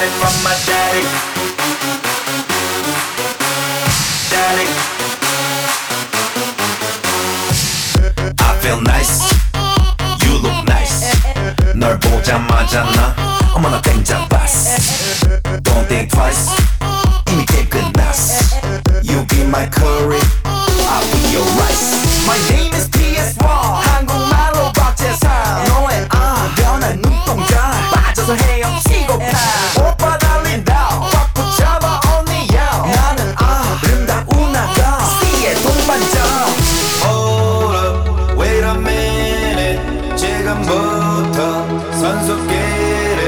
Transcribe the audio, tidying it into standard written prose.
it from my daddy. Daddy. I feel nice. You look nice. 널 보자마자 나 어머나 땡장 봤어. Don't think twice. 이미 게임 끝났어. You be my curry.